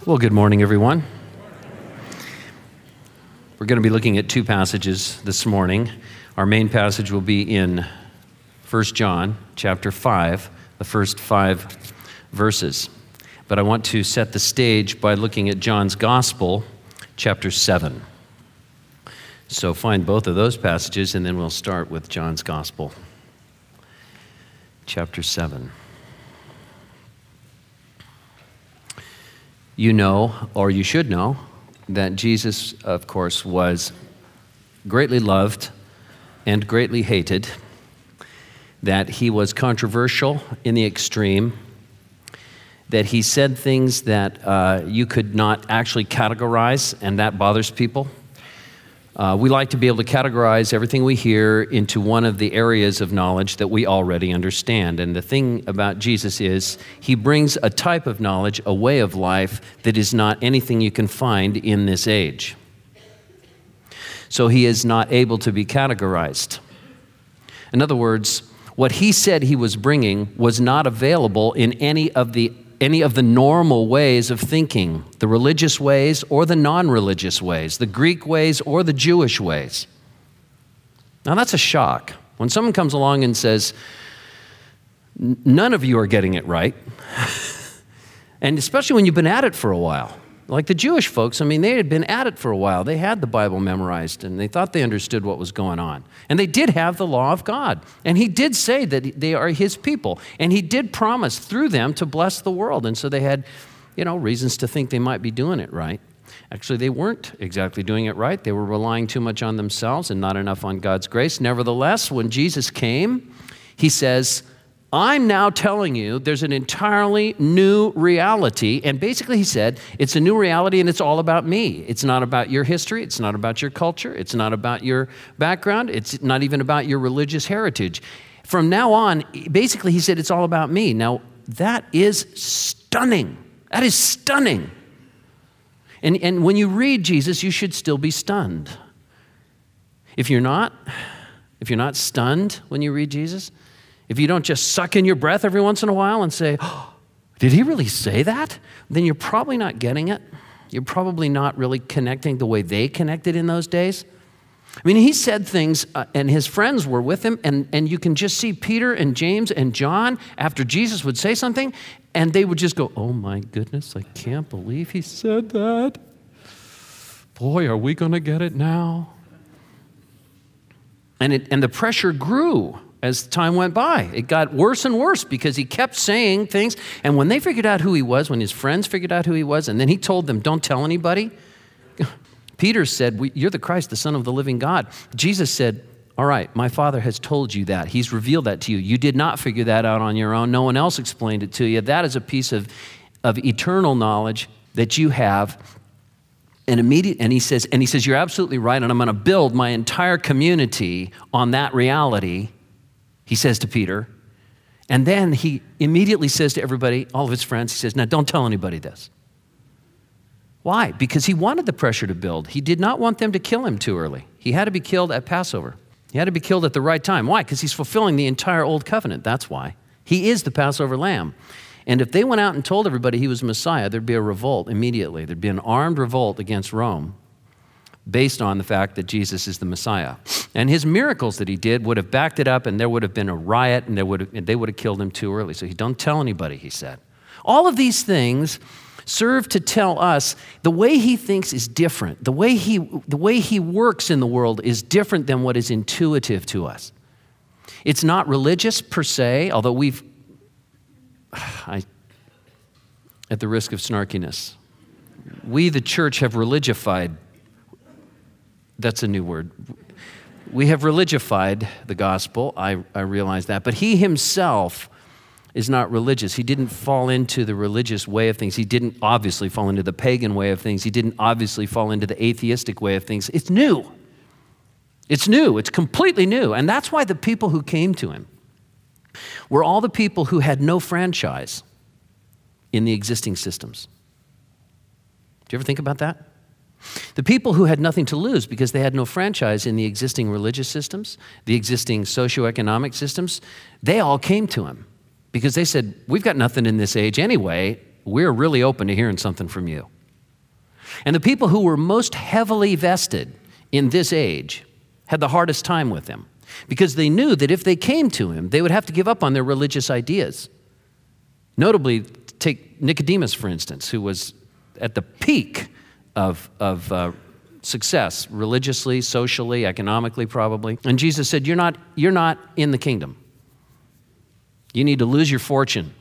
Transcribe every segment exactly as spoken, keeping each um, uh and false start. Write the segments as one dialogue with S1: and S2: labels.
S1: Well, good morning, everyone. We're going to be looking at two passages this morning. Our main passage will be in First John chapter five, the first five verses. But I want to set the stage by looking at John's Gospel, chapter seven. So find both of those passages, and then we'll start with John's Gospel, chapter seven. You know, or you should know, that Jesus, of course, was greatly loved and greatly hated, that he was controversial in the extreme, that he said things that uh, you could not actually categorize, and that bothers people. Uh, we like to be able to categorize everything we hear into one of the areas of knowledge that we already understand. And the thing about Jesus is he brings a type of knowledge, a way of life that is not anything you can find in this age. So he is not able to be categorized. In other words, what he said he was bringing was not available in any of the any of the normal ways of thinking, the religious ways or the non-religious ways, the Greek ways or the Jewish ways. Now that's a shock. When someone comes along and says, none of you are getting it right, and especially when you've been at it for a while. Like the Jewish folks, I mean, they had been at it for a while. They had the Bible memorized, and they thought they understood what was going on. And they did have the law of God. And he did say that they are his people. And he did promise through them to bless the world. And so they had, you know, reasons to think they might be doing it right. Actually, they weren't exactly doing it right. They were relying too much on themselves and not enough on God's grace. Nevertheless, when Jesus came, he says, I'm now telling you there's an entirely new reality. And basically he said, it's a new reality and it's all about me. It's not about your history. It's not about your culture. It's not about your background. It's not even about your religious heritage. From now on, basically he said, it's all about me. Now, that is stunning. That is stunning. And, and when you read Jesus, you should still be stunned. If you're not, if you're not stunned when you read Jesus, if you don't just suck in your breath every once in a while and say, oh, did he really say that? Then you're probably not getting it. You're probably not really connecting the way they connected in those days. I mean, he said things, uh, and his friends were with him, and, and you can just see Peter and James and John, after Jesus would say something, and they would just go, oh my goodness, I can't believe he said that. Boy, are we going to get it now? And, it, and the pressure grew as time went by. It got worse and worse because he kept saying things. And when they figured out who he was, when his friends figured out who he was, and then he told them, don't tell anybody. Peter said, you're the Christ, the Son of the living God. Jesus said, all right, my Father has told you that. He's revealed that to you. You did not figure that out on your own. No one else explained it to you. That is a piece of, of eternal knowledge that you have. And immediate, and he says, and he says, you're absolutely right, and I'm going to build my entire community on that reality. He says to Peter, and then he immediately says to everybody, all of his friends, he says, now don't tell anybody this. Why? Because he wanted the pressure to build. He did not want them to kill him too early. He had to be killed at Passover. He had to be killed at the right time. Why? Because he's fulfilling the entire old covenant. That's why. He is the Passover lamb. And if they went out and told everybody he was Messiah, there'd be a revolt immediately. There'd be an armed revolt against Rome, based on the fact that Jesus is the Messiah. And his miracles that he did would have backed it up, and there would have been a riot, and, there would have, and they would have killed him too early. So he don't tell anybody, he said. All of these things serve to tell us the way he thinks is different. The way he, the way he works in the world is different than what is intuitive to us. It's not religious per se, although we've, I, at the risk of snarkiness, we, the church, have religified. That's a new word. We have religified the gospel. I, I realize that. But he himself is not religious. He didn't fall into the religious way of things. He didn't obviously fall into the pagan way of things. He didn't obviously fall into the atheistic way of things. It's new. It's new. It's completely new. And that's why the people who came to him were all the people who had no franchise in the existing systems. Do you ever think about that? The people who had nothing to lose because they had no franchise in the existing religious systems, the existing socioeconomic systems, they all came to him because they said, we've got nothing in this age anyway. we're really open to hearing something from you. And the people who were most heavily vested in this age had the hardest time with him because they knew that if they came to him, they would have to give up on their religious ideas. Notably, take Nicodemus, for instance, who was at the peak of, of uh, success, religiously, socially, economically, probably. And Jesus said, you're not, you're not in the kingdom. You need to lose your fortune,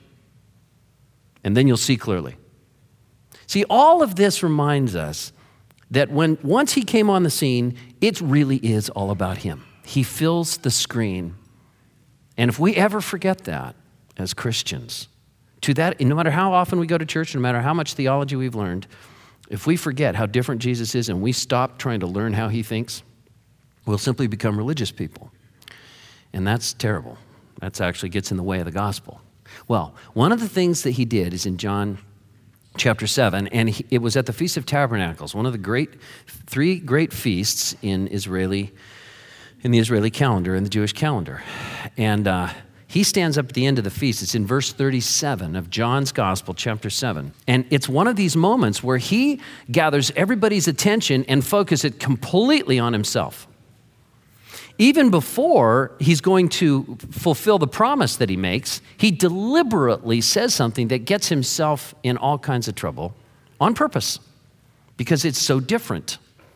S1: and then you'll see clearly. See, all of this reminds us that when once he came on the scene, it really is all about him. He fills the screen. And if we ever forget that as Christians, to that, no matter how often we go to church, no matter how much theology we've learned, if we forget how different Jesus is and we stop trying to learn how he thinks, we'll simply become religious people. And that's terrible. That actually gets in the way of the gospel. Well, one of the things that he did is in John chapter seven, and he, it was at the Feast of Tabernacles, one of the great, three great feasts in Israeli, in the Israeli calendar, in the Jewish calendar. And uh, he stands up at the end of the feast. It's in verse thirty-seven of John's Gospel, chapter seven. And it's one of these moments where he gathers everybody's attention and focuses it completely on himself. Even before he's going to fulfill the promise that he makes, he deliberately says something that gets himself in all kinds of trouble on purpose because it's so different.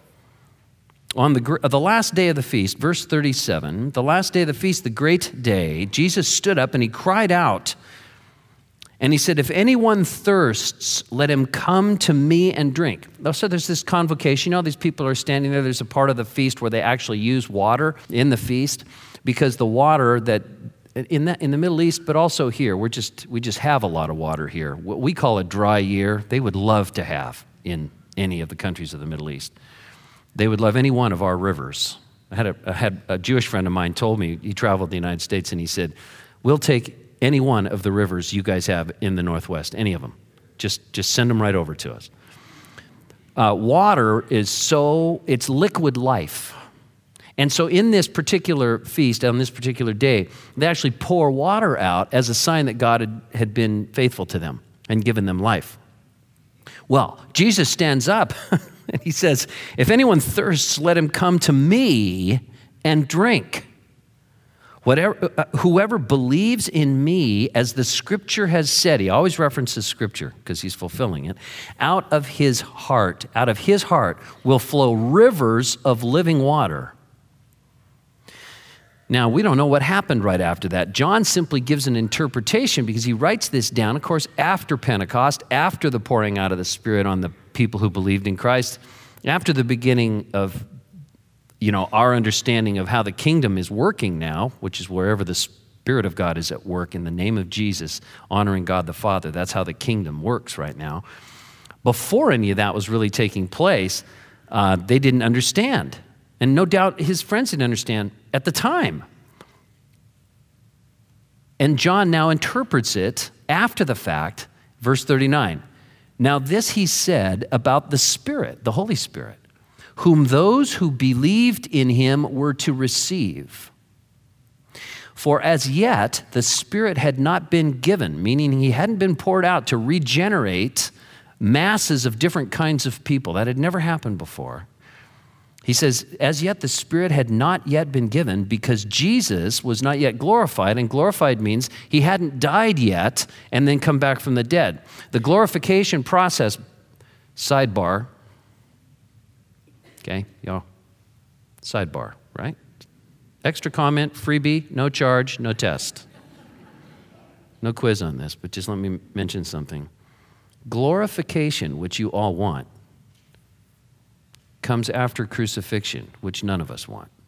S1: On the, the last day of the feast, verse thirty-seven, the last day of the feast, the great day, Jesus stood up and he cried out and he said, if anyone thirsts, let him come to me and drink. So there's this convocation. You know, these people are standing there. There's a part of the feast where they actually use water in the feast because the water that in that in the Middle East, but also here, we're just we just have a lot of water here. What we call a dry year, they would love to have in any of the countries of the Middle East. They would love any one of our rivers. I had a, I had a Jewish friend of mine told me, he traveled the United States, and he said, we'll take any one of the rivers you guys have in the Northwest, any of them. Just, just send them right over to us. Uh, water is so, it's liquid life. And so in this particular feast, on this particular day, they actually pour water out as a sign that God had, had been faithful to them and given them life. Well, Jesus stands up and he says, if anyone thirsts, let him come to me and drink. Whatever, uh, whoever believes in me, as the scripture has said, he always references scripture because he's fulfilling it, out of his heart, out of his heart will flow rivers of living water. Now, we don't know what happened right after that. John simply gives an interpretation because he writes this down, of course, after Pentecost, after the pouring out of the Spirit on the people who believed in Christ, after the beginning of you know, our understanding of how the kingdom is working now, which is wherever the Spirit of God is at work in the name of Jesus, honoring God the Father. That's how the kingdom works right now. Before any of that was really taking place, uh, they didn't understand. And no doubt his friends didn't understand at the time. And John now interprets it after the fact, verse thirty-nine. Now this he said about the Spirit, the Holy Spirit, whom those who believed in him were to receive. For as yet the Spirit had not been given, meaning he hadn't been poured out to regenerate masses of different kinds of people. That had never happened before. He says, as yet the Spirit had not yet been given because Jesus was not yet glorified, and glorified means he hadn't died yet and then come back from the dead. The glorification process, sidebar, okay, y'all, sidebar, right? Extra comment, freebie, no charge, no test. No quiz on this, but just let me mention something. Glorification, which you all want, comes after crucifixion, which none of us want.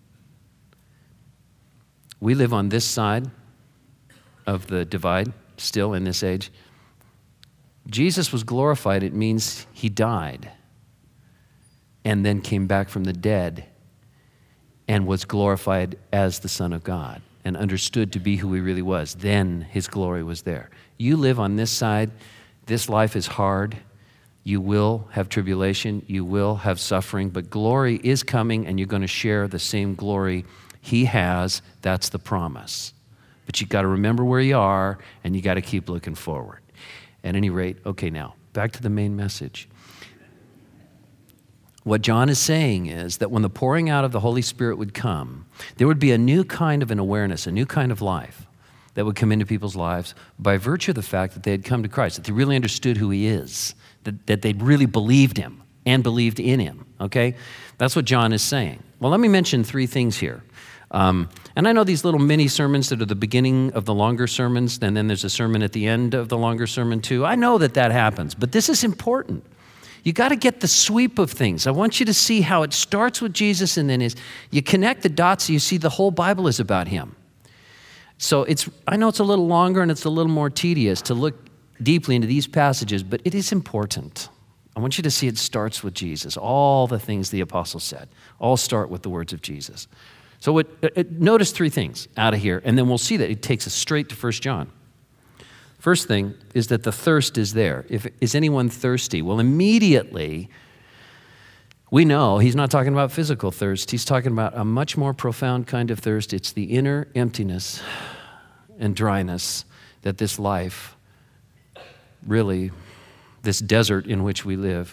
S1: We live on this side of the divide, still in this age. Jesus was glorified, it means he died and then came back from the dead and was glorified as the Son of God and understood to be who he really was. Then his glory was there. You live on this side. This life is hard. You will have tribulation. You will have suffering. But glory is coming, and you're going to share the same glory he has. That's the promise. But you've got to remember where you are, and you got to keep looking forward. At any rate, okay, now, back to the main message. What John is saying is that when the pouring out of the Holy Spirit would come, there would be a new kind of an awareness, a new kind of life that would come into people's lives by virtue of the fact that they had come to Christ, that they really understood who he is, that, that they'd really believed him and believed in him, okay? That's what John is saying. Well, let me mention three things here. Um, and I know these little mini sermons that are the beginning of the longer sermons, and then there's a sermon at the end of the longer sermon too. I know that that happens, but this is important. You got to get the sweep of things. I want you to see how it starts with Jesus and then is you connect the dots so you see the whole Bible is about him. So it's I know it's a little longer and it's a little more tedious to look deeply into these passages, but it is important. I want you to see it starts with Jesus. All the things the apostles said all start with the words of Jesus. So it, it, notice three things out of here, and then we'll see that it takes us straight to First John. First thing is that the thirst is there. If, is anyone thirsty? Well, immediately, we know he's not talking about physical thirst. He's talking about a much more profound kind of thirst. It's the inner emptiness and dryness that this life, really, this desert in which we live,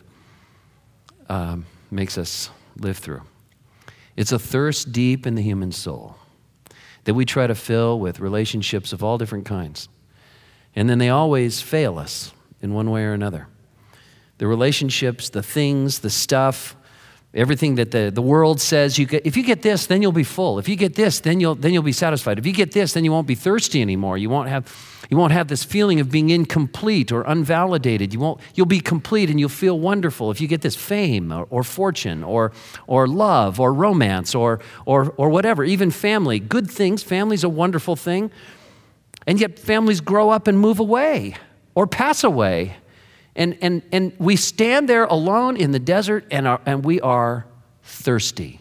S1: um, makes us live through. It's a thirst deep in the human soul that we try to fill with relationships of all different kinds. And then they always fail us in one way or another. The relationships, the things, the stuff, everything that the, the world says, you get, if you get this, then you'll be full. If you get this, then you'll then you'll be satisfied. If you get this, then you won't be thirsty anymore. You won't have you won't have this feeling of being incomplete or unvalidated. You won't you'll be complete and you'll feel wonderful if you get this fame or, or fortune or or love or romance or or or whatever, even family. Good things. Family's a wonderful thing. And yet families grow up and move away or pass away. And, and, and we stand there alone in the desert and, are, and we are thirsty.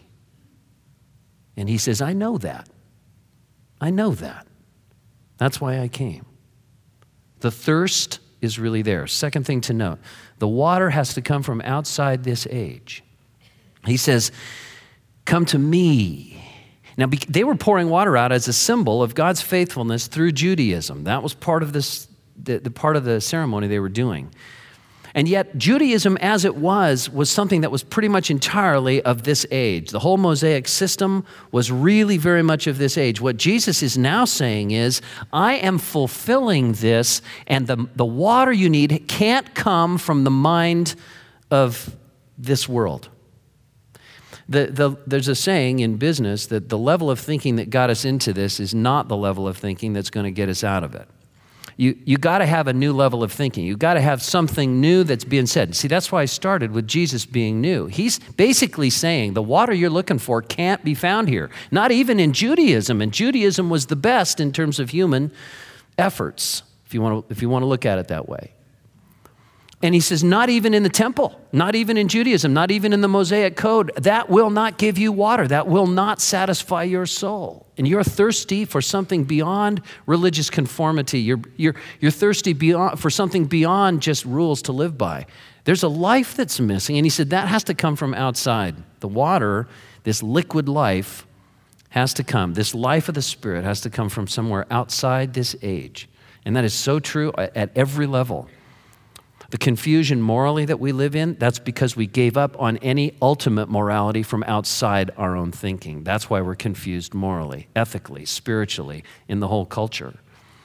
S1: And he says, I know that. I know that. That's why I came. The thirst is really there. Second thing to note, the water has to come from outside this age. He says, come to me. Now, they were pouring water out as a symbol of God's faithfulness through Judaism. That was part of this, the, the part of the ceremony they were doing. And yet, Judaism as it was, was something that was pretty much entirely of this age. The whole Mosaic system was really very much of this age. What Jesus is now saying is, I am fulfilling this, and the, the water you need can't come from the mind of this world. The, the, there's a saying in business that the level of thinking that got us into this is not the level of thinking that's going to get us out of it. You you got to have a new level of thinking. You got to have something new that's being said. See, that's why I started with Jesus being new. He's basically saying the water you're looking for can't be found here, not even in Judaism. And Judaism was the best in terms of human efforts, if you want to, if you want to look at it that way. And he says, not even in the temple, not even in Judaism, not even in the Mosaic code, that will not give you water. That will not satisfy your soul. And you're thirsty for something beyond religious conformity. You're, you're, you're thirsty beyond, for something beyond just rules to live by. There's a life that's missing. And he said, that has to come from outside. The water, this liquid life, has to come. This life of the Spirit has to come from somewhere outside this age. And that is so true at every level. The confusion morally that we live in, that's because we gave up on any ultimate morality from outside our own thinking. That's why we're confused morally, ethically, spiritually, in the whole culture.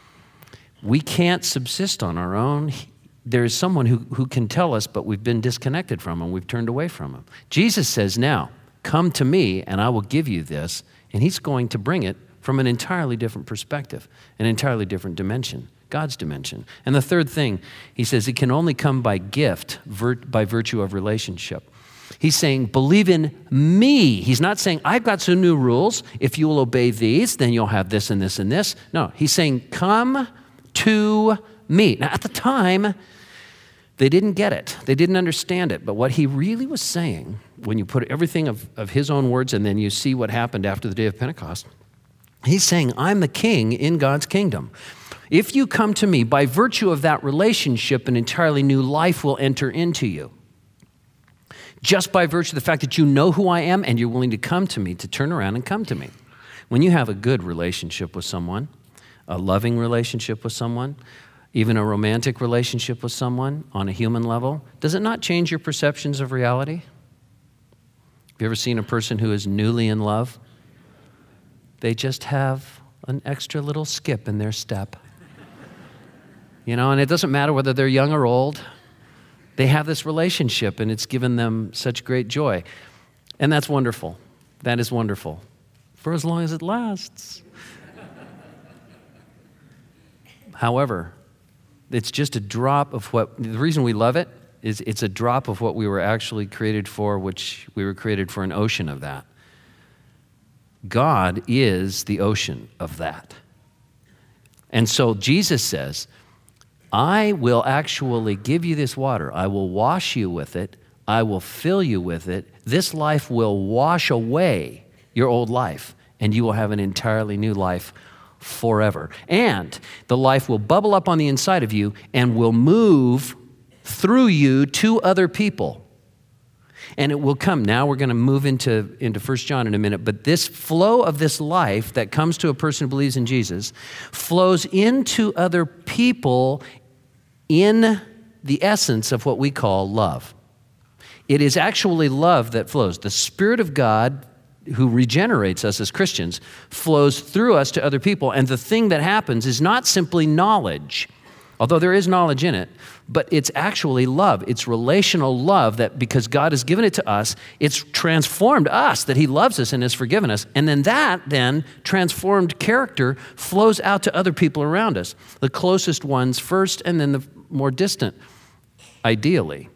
S1: We can't subsist on our own. There is someone who, who can tell us, but we've been disconnected from him. We've turned away from him. Jesus says, now, come to me and I will give you this. And he's going to bring it from an entirely different perspective, an entirely different dimension. God's dimension. And the third thing, he says, it can only come by gift, vert, by virtue of relationship. He's saying, believe in me. He's not saying, I've got some new rules. If you will obey these, then you'll have this and this and this. No, he's saying, come to me. Now, at the time, they didn't get it. They didn't understand it. But what he really was saying, when you put everything of, of his own words and then you see what happened after the day of Pentecost, he's saying, I'm the king in God's kingdom. If you come to me, by virtue of that relationship, an entirely new life will enter into you. Just by virtue of the fact that you know who I am and you're willing to come to me, to turn around and come to me. When you have a good relationship with someone, a loving relationship with someone, even a romantic relationship with someone on a human level, does it not change your perceptions of reality? Have you ever seen a person who is newly in love? They just have an extra little skip in their step. You know, and it doesn't matter whether they're young or old. They have this relationship, and it's given them such great joy. And that's wonderful. That is wonderful. For as long as it lasts. However, it's just a drop of what, the reason we love it is it's a drop of what we were actually created for, which we were created for an ocean of that. God is the ocean of that. And so Jesus says, I will actually give you this water. I will wash you with it. I will fill you with it. This life will wash away your old life, and you will have an entirely new life forever. And the life will bubble up on the inside of you and will move through you to other people. And it will come. Now we're going to move into, into First John in a minute, but this flow of this life that comes to a person who believes in Jesus flows into other people in the essence of what we call love. It is actually love that flows. The Spirit of God, who regenerates us as Christians, flows through us to other people. And the thing that happens is not simply knowledge, although there is knowledge in it, but it's actually love. It's relational love that because God has given it to us, it's transformed us, that he loves us and has forgiven us. And then that then transformed character flows out to other people around us, the closest ones first and then the more distant, ideally.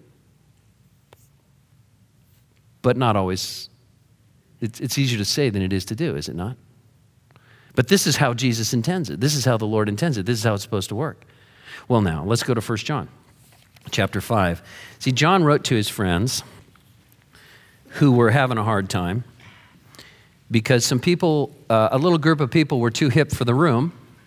S1: But not always. It's, it's easier to say than it is to do, is it not? But this is how Jesus intends it. This is how the Lord intends it. This is how it's supposed to work. Well, now, let's go to First John, chapter five. See, John wrote to his friends who were having a hard time because some people, uh, a little group of people were too hip for the room,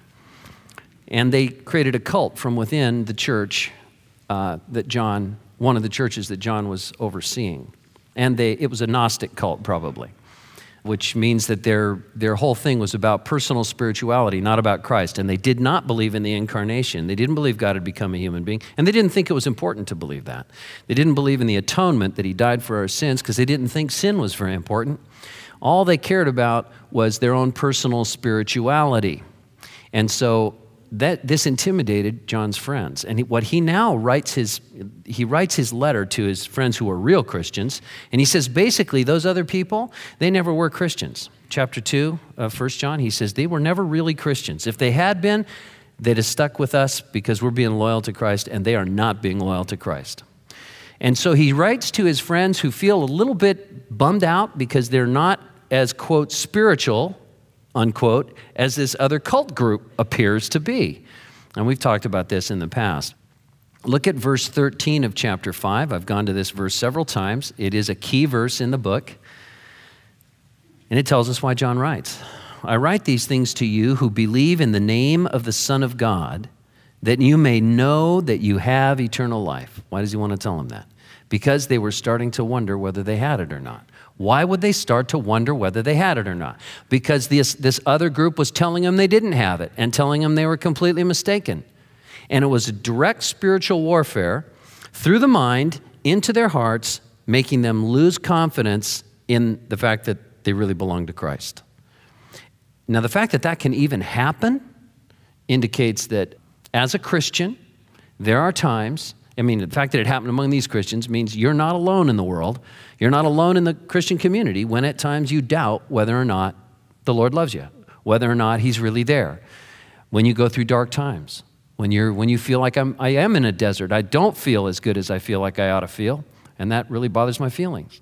S1: and they created a cult from within the church uh, that John, one of the churches that John was overseeing. And they, it was a Gnostic cult, probably, which means that their, their whole thing was about personal spirituality, not about Christ. And they did not believe in the incarnation. They didn't believe God had become a human being. And they didn't think it was important to believe that. They didn't believe in the atonement, that he died for our sins, because they didn't think sin was very important. All they cared about was their own personal spirituality. And so that this intimidated John's friends. And he, what he now writes his, he writes his letter to his friends who are real Christians, and he says, basically, those other people, they never were Christians. Chapter two of First John, he says, they were never really Christians. If they had been, they'd have stuck with us because we're being loyal to Christ, and they are not being loyal to Christ. And so he writes to his friends who feel a little bit bummed out because they're not as, quote, spiritual, unquote, as this other cult group appears to be. And we've talked about this in the past. Look at verse thirteen of chapter five. I've gone to this verse several times. It is a key verse in the book. And it tells us why John writes. I write these things to you who believe in the name of the Son of God, that you may know that you have eternal life. Why does he want to tell them that? Because they were starting to wonder whether they had it or not. Why would they start to wonder whether they had it or not? Because this, this other group was telling them they didn't have it and telling them they were completely mistaken. And it was a direct spiritual warfare through the mind into their hearts, making them lose confidence in the fact that they really belong to Christ. Now, the fact that that can even happen indicates that as a Christian, there are times, I mean, the fact that it happened among these Christians means you're not alone in the world. You're not alone in the Christian community when at times you doubt whether or not the Lord loves you, whether or not he's really there. When you go through dark times, when you're when you feel like I'm I am in a desert, I don't feel as good as I feel like I ought to feel, and that really bothers my feelings.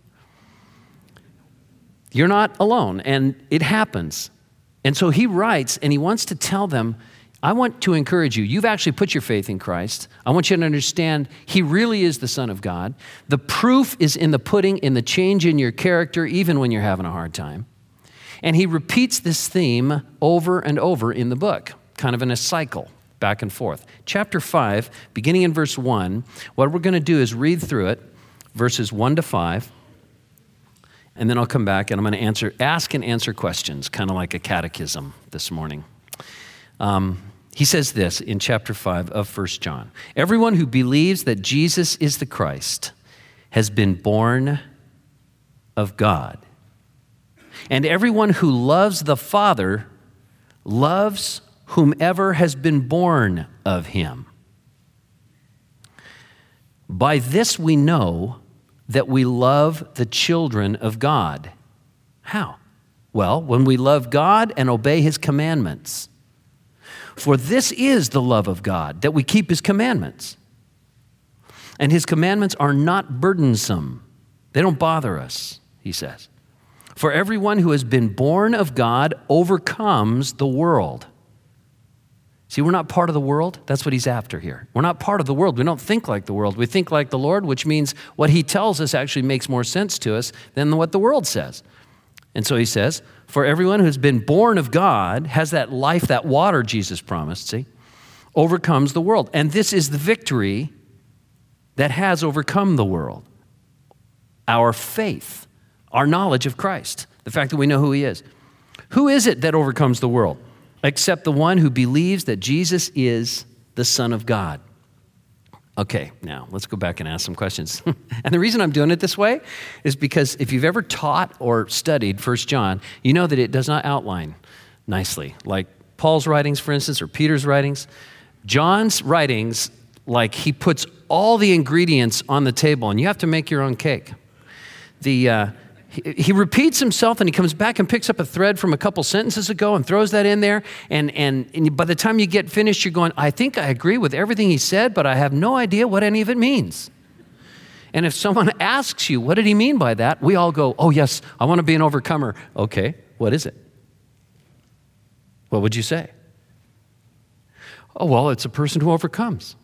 S1: You're not alone, and it happens. And so he writes, and he wants to tell them, I want to encourage you. You've actually put your faith in Christ. I want you to understand he really is the Son of God. The proof is in the pudding, in the change in your character, even when you're having a hard time. And he repeats this theme over and over in the book, kind of in a cycle, back and forth. Chapter five, beginning in verse one, what we're going to do is read through it, verses one to five, and then I'll come back and I'm going to answer, ask and answer questions, kind of like a catechism this morning. Um, He says this in chapter five of First John. Everyone who believes that Jesus is the Christ has been born of God. And everyone who loves the Father loves whomever has been born of him. By this we know that we love the children of God. How? Well, when we love God and obey his commandments. For this is the love of God, that we keep his commandments. And his commandments are not burdensome. They don't bother us, he says. For everyone who has been born of God overcomes the world. See, we're not part of the world. That's what he's after here. We're not part of the world. We don't think like the world. We think like the Lord, which means what he tells us actually makes more sense to us than what the world says. And so he says, for everyone who's been born of God, has that life, that water Jesus promised, see, overcomes the world. And this is the victory that has overcome the world. Our faith, our knowledge of Christ, the fact that we know who he is. Who is it that overcomes the world? Except the one who believes that Jesus is the Son of God. Okay, now let's go back and ask some questions. And the reason I'm doing it this way is because if you've ever taught or studied First John, you know that it does not outline nicely. Like Paul's writings, for instance, or Peter's writings. John's writings, like he puts all the ingredients on the table and you have to make your own cake. The uh, he, he repeats himself and he comes back and picks up a thread from a couple sentences ago and throws that in there. And, and, and by the time you get finished, you're going, I think I agree with everything he said, but I have no idea what any of it means. And if someone asks you, what did he mean by that? We all go, oh yes, I want to be an overcomer. Okay, what is it? What would you say? Oh, well, it's a person who overcomes.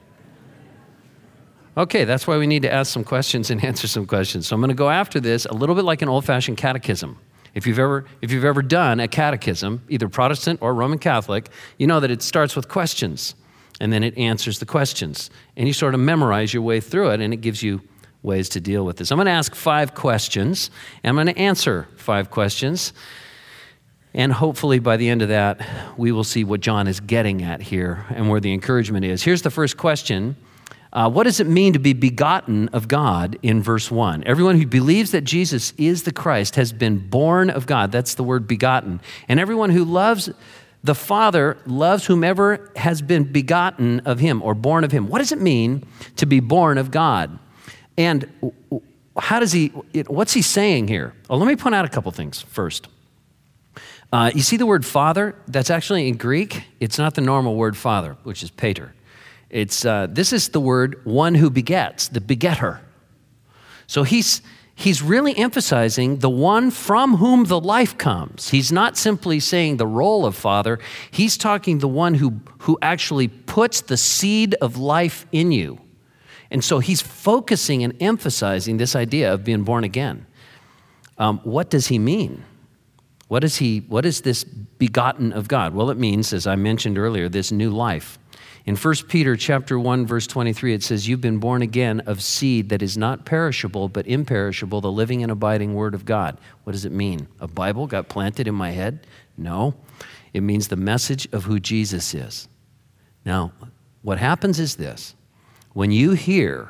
S1: Okay, that's why we need to ask some questions and answer some questions. So I'm going to go after this a little bit like an old-fashioned catechism. If you've ever, if you've ever done a catechism, either Protestant or Roman Catholic, you know that it starts with questions, and then it answers the questions. And you sort of memorize your way through it, and it gives you ways to deal with this. I'm going to ask five questions, and I'm going to answer five questions. And hopefully by the end of that, we will see what John is getting at here and where the encouragement is. Here's the first question. Uh, what does it mean to be begotten of God in verse one? Everyone who believes that Jesus is the Christ has been born of God. That's the word begotten. And everyone who loves the Father loves whomever has been begotten of him or born of him. What does it mean to be born of God? And how does he, what's he saying here? Well, let me point out a couple things first. Uh, you see the word father? That's actually in Greek. It's not the normal word father, which is pater. It's uh, this is the word one who begets, the begetter. So he's he's really emphasizing the one from whom the life comes. He's not simply saying the role of father. He's talking the one who who actually puts the seed of life in you. And so he's focusing and emphasizing this idea of being born again. Um, what does he mean? What is he? What is this begotten of God? Well, it means, as I mentioned earlier, this new life. In First Peter chapter one, verse twenty-three, it says, you've been born again of seed that is not perishable, but imperishable, the living and abiding word of God. What does it mean? A Bible got planted in my head? No. It means the message of who Jesus is. Now, what happens is this. When you hear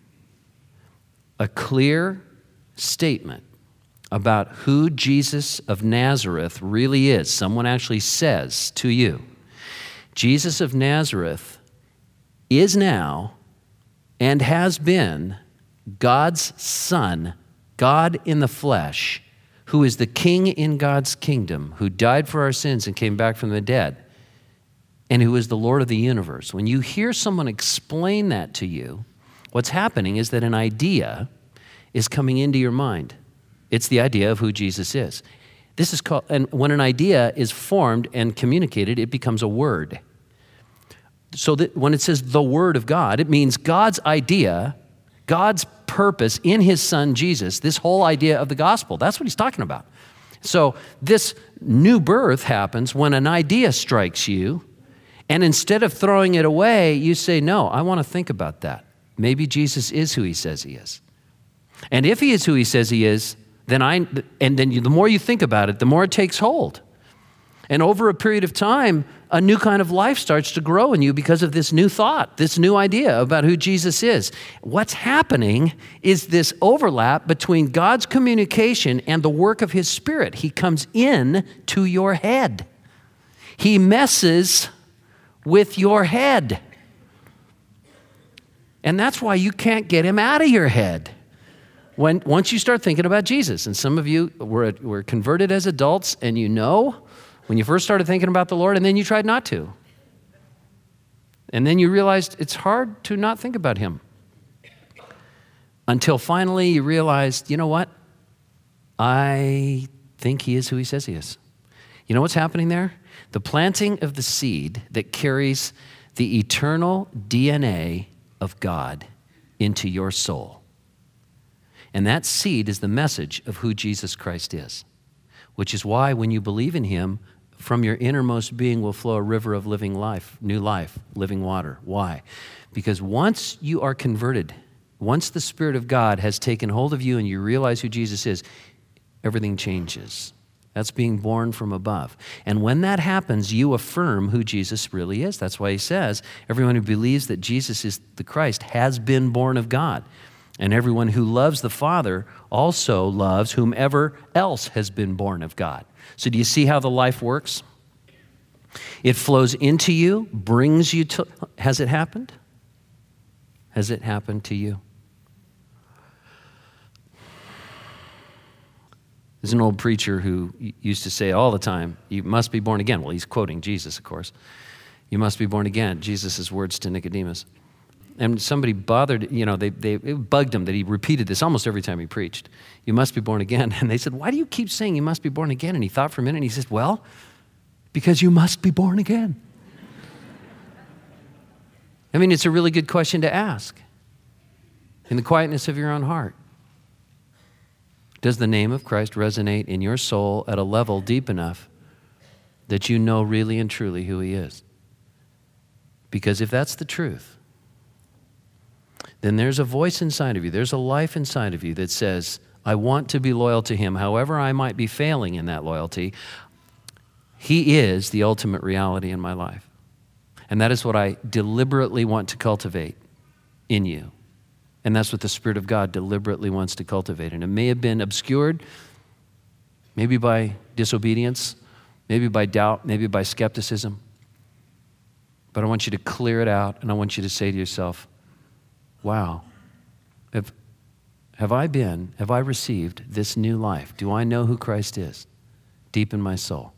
S1: a clear statement about who Jesus of Nazareth really is, someone actually says to you, Jesus of Nazareth is now and has been God's Son, God in the flesh, who is the King in God's kingdom, who died for our sins and came back from the dead, and who is the Lord of the universe. When you hear someone explain that to you, what's happening is that an idea is coming into your mind. It's the idea of who Jesus is. This is called, and when an idea is formed and communicated, it becomes a word. So that when it says the word of God, it means God's idea, God's purpose in his son Jesus, this whole idea of the gospel. That's what he's talking about. So this new birth happens when an idea strikes you, and instead of throwing it away, you say, no, I want to think about that. Maybe Jesus is who he says he is. And if he is who he says he is, then I, and then you, the more you think about it, the more it takes hold. And over a period of time, a new kind of life starts to grow in you because of this new thought, this new idea about who Jesus is. What's happening is this overlap between God's communication and the work of his Spirit. He comes in to your head. He messes with your head. And that's why you can't get him out of your head. When, once you start thinking about Jesus, and some of you were, were converted as adults, and you know when you first started thinking about the Lord, and then you tried not to. And then you realized it's hard to not think about him. Until finally you realized, you know what? I think he is who he says he is. You know what's happening there? The planting of the seed that carries the eternal D N A of God into your soul. And that seed is the message of who Jesus Christ is, which is why when you believe in him, from your innermost being will flow a river of living life, new life, living water. Why? Because once you are converted, once the Spirit of God has taken hold of you and you realize who Jesus is, everything changes. That's being born from above. And when that happens, you affirm who Jesus really is. That's why he says, everyone who believes that Jesus is the Christ has been born of God. And everyone who loves the Father also loves whomever else has been born of God. So do you see how the life works? It flows into you, brings you to... Has it happened? Has it happened to you? There's an old preacher who used to say all the time, you must be born again. Well, he's quoting Jesus, of course. You must be born again. Jesus' words to Nicodemus. And somebody bothered, you know, they, they, it bugged him that he repeated this almost every time he preached. You must be born again. And they said, why do you keep saying you must be born again? And he thought for a minute and he says, well, because you must be born again. I mean, it's a really good question to ask in the quietness of your own heart. Does the name of Christ resonate in your soul at a level deep enough that you know really and truly who he is? Because if that's the truth, then there's a voice inside of you, there's a life inside of you that says, I want to be loyal to him. However I might be failing in that loyalty, he is the ultimate reality in my life. And that is what I deliberately want to cultivate in you. And that's what the Spirit of God deliberately wants to cultivate. And it may have been obscured, maybe by disobedience, maybe by doubt, maybe by skepticism. But I want you to clear it out, and I want you to say to yourself, wow, have, have I been, have I received this new life? Do I know who Christ is deep in my soul?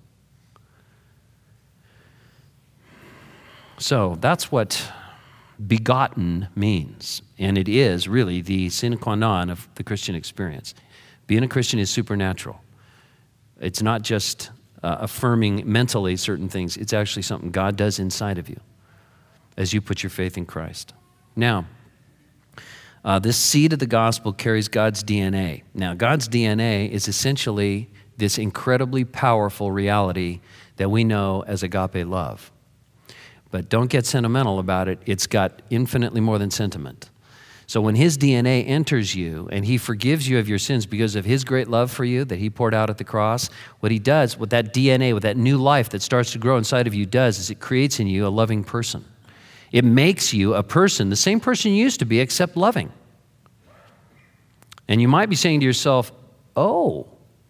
S1: So that's what begotten means. And it is really the sine qua non of the Christian experience. Being a Christian is supernatural. It's not just uh, affirming mentally certain things. It's actually something God does inside of you as you put your faith in Christ. Now, uh, this seed of the gospel carries God's D N A. Now, God's D N A is essentially this incredibly powerful reality that we know as agape love. But don't get sentimental about it. It's got infinitely more than sentiment. So when his D N A enters you and he forgives you of your sins because of his great love for you that he poured out at the cross, what he does with that D N A, with that new life that starts to grow inside of you does is it creates in you a loving person. It makes you a person, the same person you used to be, except loving. And you might be saying to yourself, oh,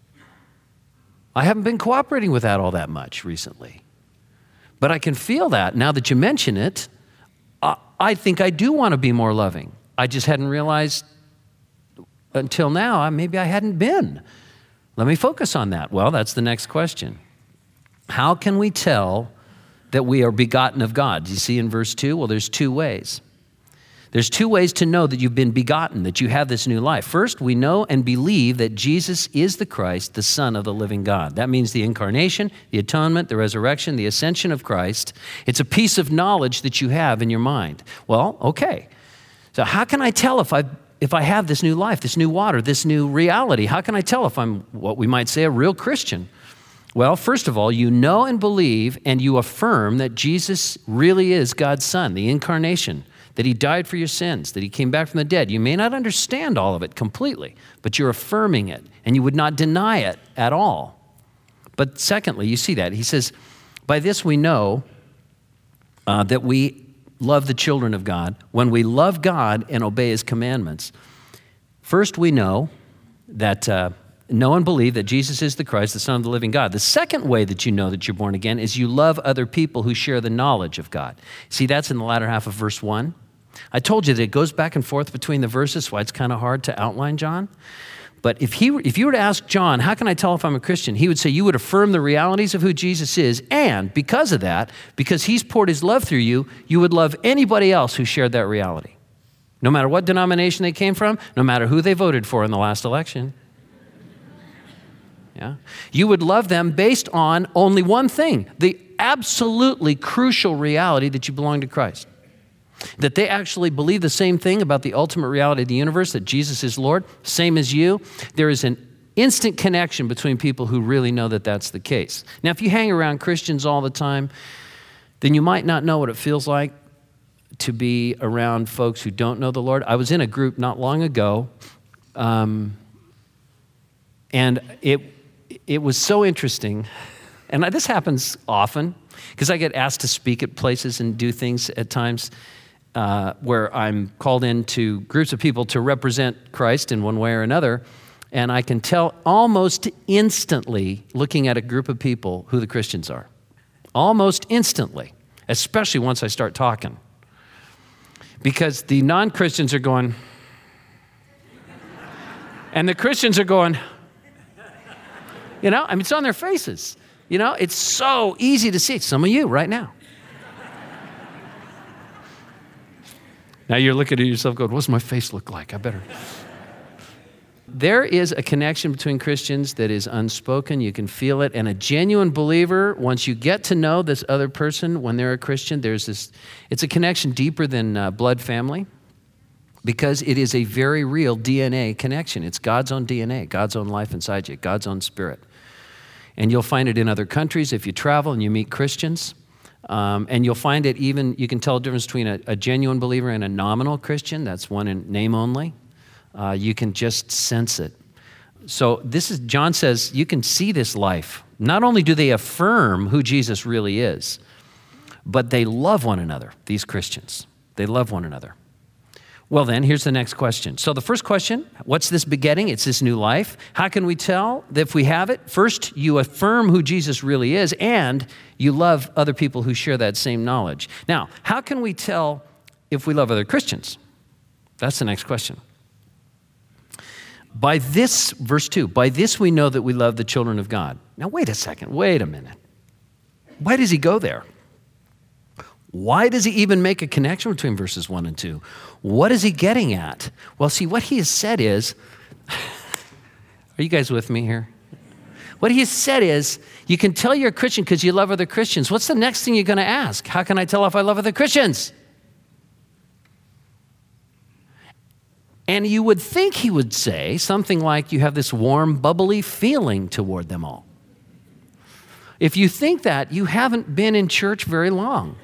S1: I haven't been cooperating with that all that much recently. But I can feel that now that you mention it. I, I think I do want to be more loving. I just hadn't realized until now, maybe I hadn't been. Let me focus on that. Well, that's the next question. How can we tell that we are begotten of God? Do you see in verse two? Well, there's two ways. There's two ways to know that you've been begotten, that you have this new life. First, we know and believe that Jesus is the Christ, the Son of the living God. That means the incarnation, the atonement, the resurrection, the ascension of Christ. It's a piece of knowledge that you have in your mind. Well, okay. So how can I tell if I if I have this new life, this new water, this new reality? How can I tell if I'm what we might say a real Christian? Well, first of all, you know and believe and you affirm that Jesus really is God's Son, the incarnation, that he died for your sins, that he came back from the dead. You may not understand all of it completely, but you're affirming it, and you would not deny it at all. But secondly, you see that. He says, by this we know uh, that we love the children of God, when we love God and obey his commandments, first we know that uh, know and believe that Jesus is the Christ, the Son of the living God. The second way that you know that you're born again is you love other people who share the knowledge of God. See, that's in the latter half of verse one. I told you that it goes back and forth between the verses, why it's kind of hard to outline John. But if he, if you were to ask John, how can I tell if I'm a Christian? He would say you would affirm the realities of who Jesus is, and because of that, because he's poured his love through you, you would love anybody else who shared that reality. No matter what denomination they came from, no matter who they voted for in the last election. Yeah? You would love them based on only one thing, the absolutely crucial reality that you belong to Christ. That they actually believe the same thing about the ultimate reality of the universe, that Jesus is Lord, same as you. There is an instant connection between people who really know that that's the case. Now, if you hang around Christians all the time, then you might not know what it feels like to be around folks who don't know the Lord. I was in a group not long ago, um, and it it was so interesting. And this happens often, because I get asked to speak at places and do things at times uh, where I'm called into groups of people to represent Christ in one way or another, and I can tell almost instantly, looking at a group of people, who the Christians are. Almost instantly, especially once I start talking. Because the non-Christians are going, and the Christians are going, you know, I mean, it's on their faces. You know, it's so easy to see. Some of you right now. Now you're looking at yourself going, what's my face look like? I better. There is a connection between Christians that is unspoken. You can feel it. And a genuine believer, once you get to know this other person, when they're a Christian, there's this, it's a connection deeper than uh, blood family, because it is a very real D N A connection. It's God's own D N A, God's own life inside you, God's own spirit. And you'll find it in other countries if you travel and you meet Christians. Um, and you'll find it even, you can tell the difference between a, a genuine believer and a nominal Christian. That's one in name only. Uh, you can just sense it. So this is, John says, you can see this life. Not only do they affirm who Jesus really is, but they love one another, these Christians. They love one another. Well then, here's the next question. So the first question, what's this begetting? It's this new life. How can we tell that if we have it? First, you affirm who Jesus really is, and you love other people who share that same knowledge. Now, how can we tell if we love other Christians? That's the next question. By this, verse two, by this we know that we love the children of God. Now, wait a second, wait a minute. Why does he go there? Why does he even make a connection between verses one and two? What is he getting at? Well, see, what he has said is, are you guys with me here? What he has said is, you can tell you're a Christian because you love other Christians. What's the next thing you're going to ask? How can I tell if I love other Christians? And you would think he would say something like, you have this warm, bubbly feeling toward them all. If you think that, you haven't been in church very long.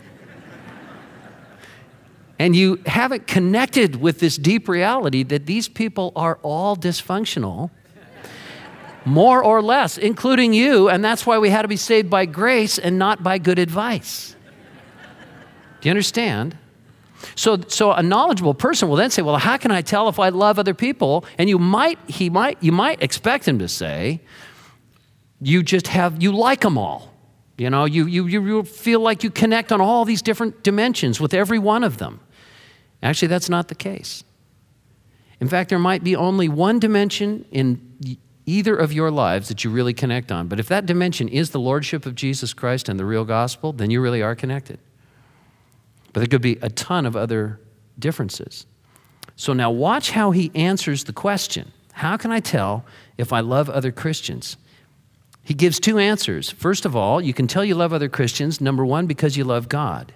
S1: And you haven't connected with this deep reality that these people are all dysfunctional, more or less, including you, and that's why we had to be saved by grace and not by good advice. Do you understand? So, so a knowledgeable person will then say, well, how can I tell if I love other people? And you might, he might, you might expect him to say, you just have, you like them all. You know, you, you, you feel like you connect on all these different dimensions with every one of them. Actually, that's not the case. In fact, there might be only one dimension in either of your lives that you really connect on. But if that dimension is the lordship of Jesus Christ and the real gospel, then you really are connected. But there could be a ton of other differences. So now watch how he answers the question. How can I tell if I love other Christians? He gives two answers. First of all, you can tell you love other Christians, number one, because you love God.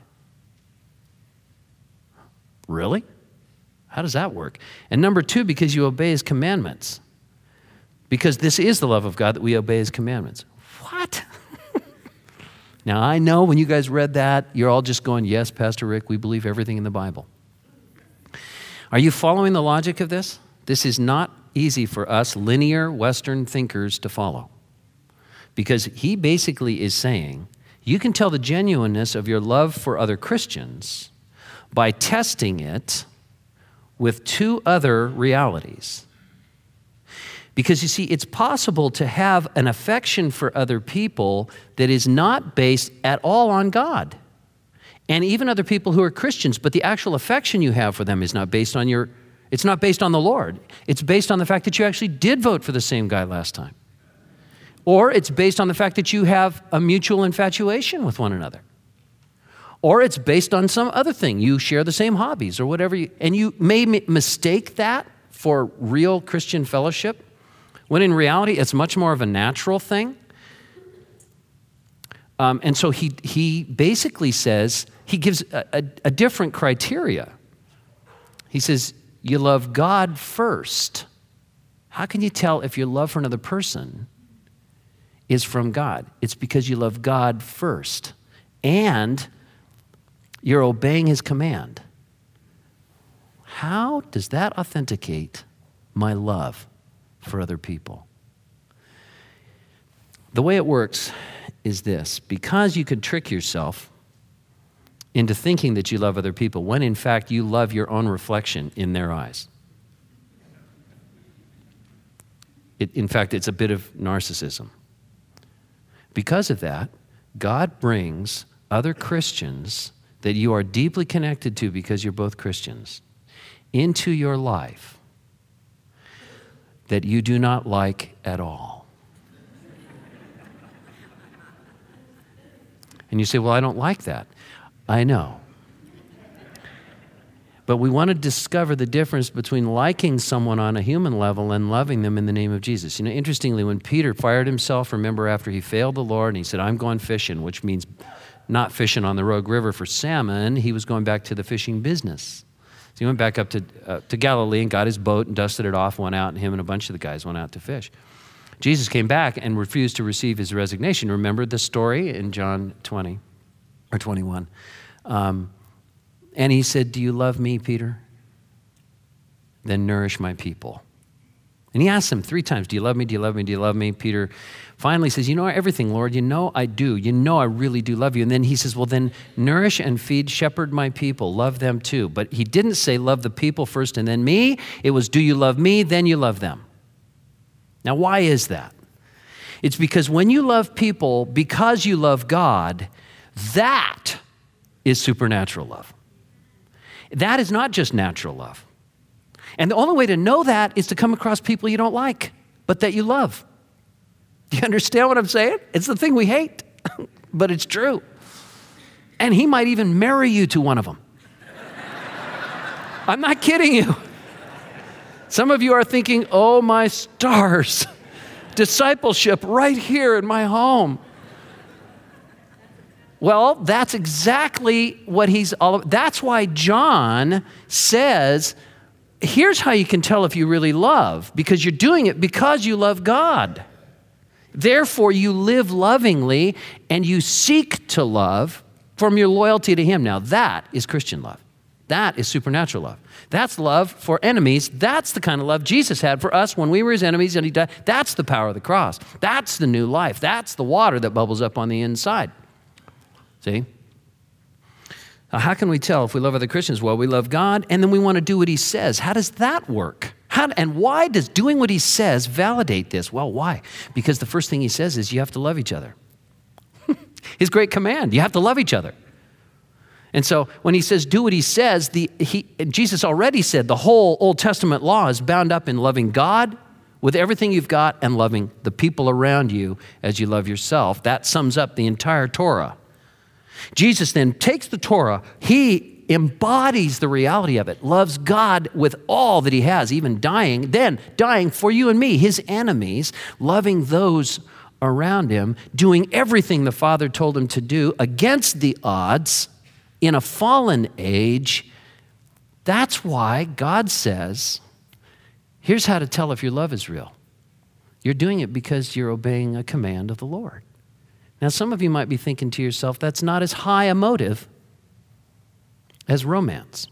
S1: Really? How does that work? And number two, because you obey his commandments. Because this is the love of God, that we obey his commandments. What? Now, I know when you guys read that, you're all just going, yes, Pastor Rick, we believe everything in the Bible. Are you following the logic of this? This is not easy for us linear Western thinkers to follow. Because he basically is saying, You can tell the genuineness of your love for other Christians by testing it with two other realities. Because you see, it's possible to have an affection for other people that is not based at all on God. And even other people who are Christians, but the actual affection you have for them is not based on your, it's not based on the Lord. It's based on the fact that you actually did vote for the same guy last time. Or it's based on the fact that you have a mutual infatuation with one another. Or it's based on some other thing. You share the same hobbies or whatever. You, and you may m- mistake that for real Christian fellowship, when in reality, it's much more of a natural thing. Um, and so he he basically says, he gives a, a, a different criteria. He says, you love God first. How can you tell if your love for another person is from God? It's because you love God first. And you're obeying his command. How does that authenticate my love for other people? The way it works is this: because you could trick yourself into thinking that you love other people when in fact you love your own reflection in their eyes. It, in fact, it's a bit of narcissism. Because of that, God brings other Christians that you are deeply connected to because you're both Christians into your life that you do not like at all. And you say, well, I don't like that. I know. But we want to discover the difference between liking someone on a human level and loving them in the name of Jesus. You know, interestingly, when Peter fired himself, remember after he failed the Lord and he said, I'm going fishing, which means not fishing on the Rogue River for salmon, he was going back to the fishing business. So he went back up to, uh, to Galilee and got his boat and dusted it off, went out, and him and a bunch of the guys went out to fish. Jesus came back and refused to receive his resignation. Remember the story in John twenty or twenty-one. Um, and he said, do you love me, Peter? Then nourish my people. And he asked him three times, do you love me? Do you love me? Do you love me? Peter finally says, you know everything, Lord. You know I do. You know I really do love you. And then he says, well, then nourish and feed, shepherd my people. Love them too. But he didn't say love the people first and then me. It was, do you love me? Then you love them. Now, why is that? It's because when you love people because you love God, that is supernatural love. That is not just natural love. And the only way to know that is to come across people you don't like, but that you love. Do you understand what I'm saying? It's the thing we hate, but it's true. And he might even marry you to one of them. I'm not kidding you. Some of you are thinking, oh my stars, discipleship right here in my home. Well, that's exactly what he's all about. That's why John says, here's how you can tell if you really love, because you're doing it because you love God. Therefore, you live lovingly and you seek to love from your loyalty to him. Now, that is Christian love. That is supernatural love. That's love for enemies. That's the kind of love Jesus had for us when we were his enemies and he died. That's the power of the cross. That's the new life. That's the water that bubbles up on the inside. See? Now, how can we tell if we love other Christians? Well, we love God, and then we want to do what he says. How does that work? How, and why does doing what he says validate this? Well, why? Because the first thing he says is you have to love each other. His great command, you have to love each other. And so when he says do what he says, the, he, Jesus already said the whole Old Testament law is bound up in loving God with everything you've got and loving the people around you as you love yourself. That sums up the entire Torah. Jesus then takes the Torah, he embodies the reality of it, loves God with all that he has, even dying, then dying for you and me, his enemies, loving those around him, doing everything the Father told him to do against the odds in a fallen age. That's why God says, here's how to tell if your love is real. You're doing it because you're obeying a command of the Lord. Now, some of you might be thinking to yourself, that's not as high a motive as romance.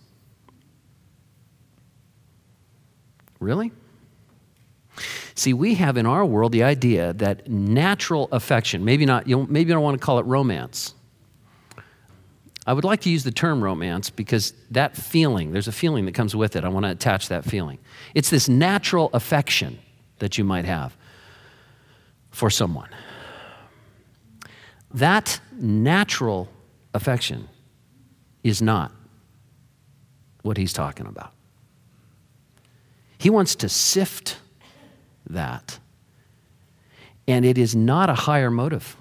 S1: See, we have in our world the idea that natural affection, maybe not, you maybe you don't want to call it romance. I would like to use the term romance because that feeling, there's a feeling that comes with it. I want to attach that feeling. It's this natural affection that you might have for someone. That natural affection is not what he's talking about. He wants to sift that, and it is not a higher motive.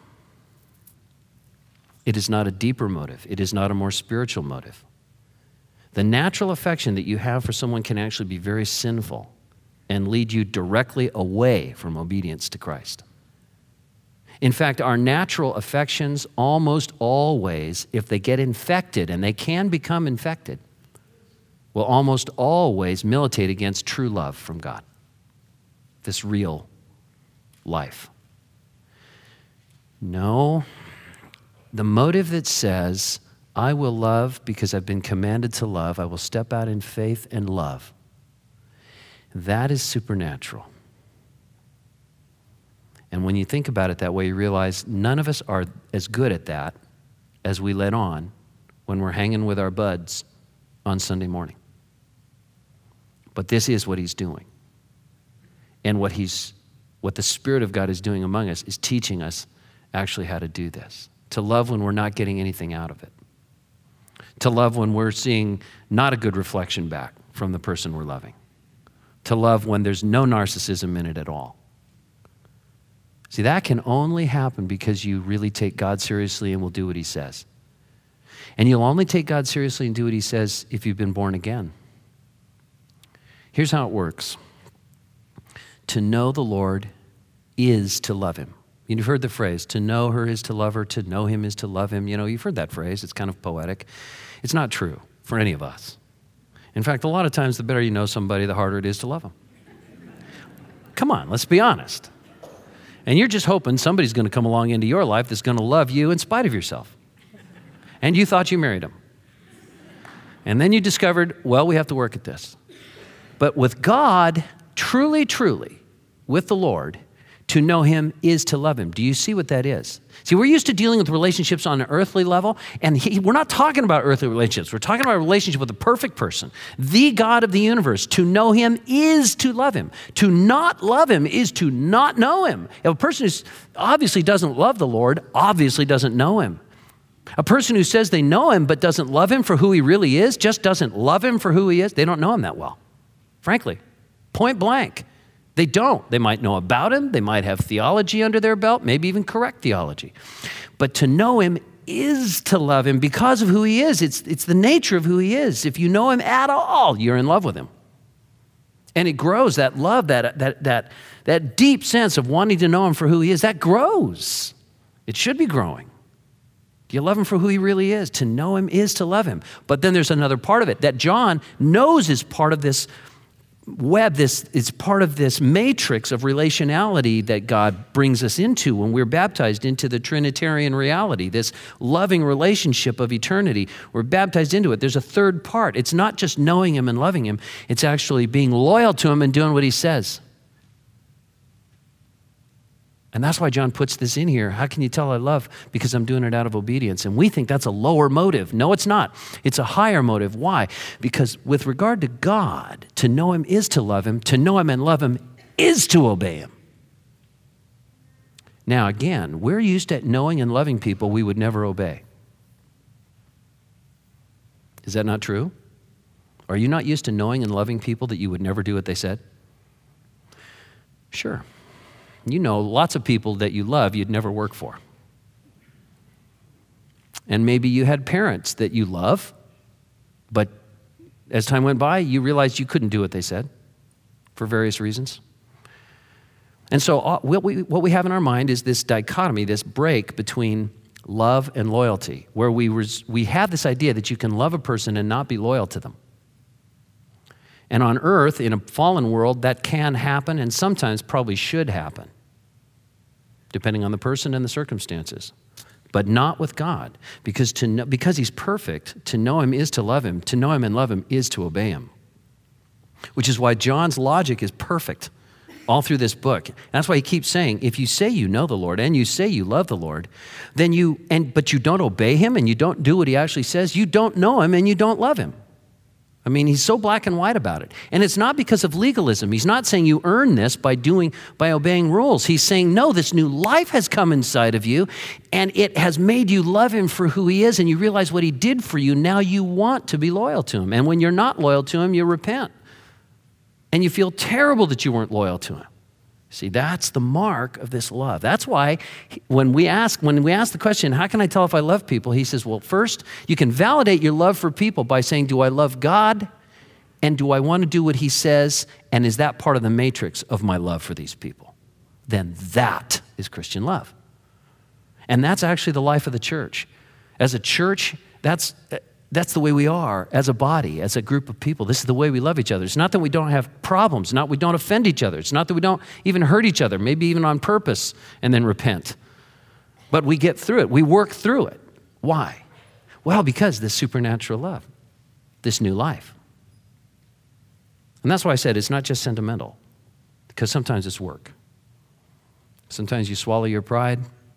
S1: It is not a deeper motive. It is not a more spiritual motive. The natural affection that you have for someone can actually be very sinful and lead you directly away from obedience to Christ. In fact, our natural affections almost always, if they get infected, and they can become infected, will almost always militate against true love from God, this real life. No, the motive that says, I will love because I've been commanded to love, I will step out in faith and love, that is supernatural. And when you think about it that way, you realize none of us are as good at that as we let on when we're hanging with our buds on Sunday morning. But this is what he's doing. And what he's, what the Spirit of God is doing among us is teaching us actually how to do this. To love when we're not getting anything out of it. To love when we're seeing not a good reflection back from the person we're loving. To love when there's no narcissism in it at all. See, that can only happen because you really take God seriously and will do what he says. And you'll only take God seriously and do what he says if you've been born again. Here's how it works. To know the Lord is to love him. You've heard the phrase, to know her is to love her, to know him is to love him. You know, you've heard that phrase. It's kind of poetic. It's not true for any of us. In fact, a lot of times the better you know somebody, the harder it is to love them. Come on, let's be honest. And you're just hoping somebody's going to come along into your life that's going to love you in spite of yourself. And you thought you married him. And then you discovered, well, we have to work at this. But with God, truly, truly, with the Lord, to know him is to love him. Do you see what that is? See, we're used to dealing with relationships on an earthly level, and he, we're not talking about earthly relationships. We're talking about a relationship with a perfect person, the God of the universe. To know him is to love him. To not love him is to not know him. If a person who obviously doesn't love the Lord obviously doesn't know him. A person who says they know him but doesn't love him for who he really is, just doesn't love him for who he is, they don't know him that well, frankly, point blank. They don't. They might know about him. They might have theology under their belt, maybe even correct theology. But to know him is to love him because of who he is. It's, it's the nature of who he is. If you know him at all, you're in love with him. And it grows, that love, that, that, that, that deep sense of wanting to know him for who he is, that grows. It should be growing. Do you love him for who he really is? To know him is to love him. But then there's another part of it that John knows is part of this web, this is part of this matrix of relationality that God brings us into when we're baptized into the Trinitarian reality, this loving relationship of eternity. We're baptized into it. There's a third part. It's not just knowing him and loving him. It's actually being loyal to him and doing what he says. And that's why John puts this in here. How can you tell I love? Because I'm doing it out of obedience. And we think that's a lower motive. No, it's not. It's a higher motive. Why? Because with regard to God, to know him is to love him. To know him and love him is to obey him. Now, again, we're used to knowing and loving people we would never obey. Is that not true? Are you not used to knowing and loving people that you would never do what they said? Sure. You know lots of people that you love you'd never work for. And maybe you had parents that you love, but as time went by, you realized you couldn't do what they said for various reasons. And so what we, what we have in our mind is this dichotomy, this break between love and loyalty, where we, res, we have this idea that you can love a person and not be loyal to them. And on earth, in a fallen world, that can happen and sometimes probably should happen, depending on the person and the circumstances. But not with God, because, to know, because he's perfect, to know him is to love him. To know him and love him is to obey him. Which is why John's logic is perfect all through this book. That's why he keeps saying, if you say you know the Lord and you say you love the Lord, then you, and but you don't obey him and you don't do what he actually says, you don't know him and you don't love him. I mean, he's so black and white about it. And it's not because of legalism. He's not saying you earn this by doing, by obeying rules. He's saying, no, this new life has come inside of you and it has made you love him for who he is, and you realize what he did for you. Now you want to be loyal to him. And when you're not loyal to him, you repent. And you feel terrible that you weren't loyal to him. See, that's the mark of this love. That's why when we ask, when we ask the question, how can I tell if I love people? He says, well, first, you can validate your love for people by saying, do I love God? And do I want to do what he says? And is that part of the matrix of my love for these people? Then that is Christian love. And that's actually the life of the church. As a church, that's... That's the way we are as a body, as a group of people. This is the way we love each other. It's not that we don't have problems, not we don't offend each other. It's not that we don't even hurt each other, maybe even on purpose, and then repent. But we get through it. We work through it. Why? Well, because this supernatural love, this new life. And that's why I said it's not just sentimental, because sometimes it's work. Sometimes you swallow your pride,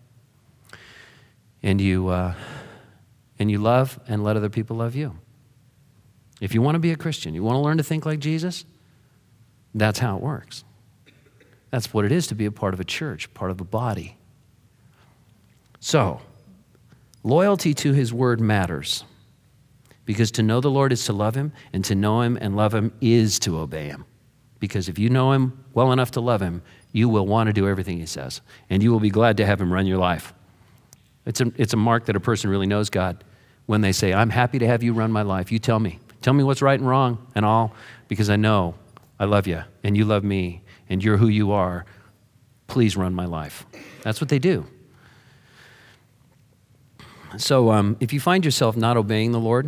S1: and you... Uh, And you love and let other people love you. If you want to be a Christian, you want to learn to think like Jesus, that's how it works. That's what it is to be a part of a church, part of a body. So, loyalty to his word matters, because to know the Lord is to love him, and to know him and love him is to obey him. Because if you know him well enough to love him, you will want to do everything he says, and you will be glad to have him run your life. It's a, it's a mark that a person really knows God when they say, I'm happy to have you run my life. You tell me. Tell me what's right and wrong and all, because I know I love you and you love me and you're who you are. Please run my life. That's what they do. So um, if you find yourself not obeying the Lord,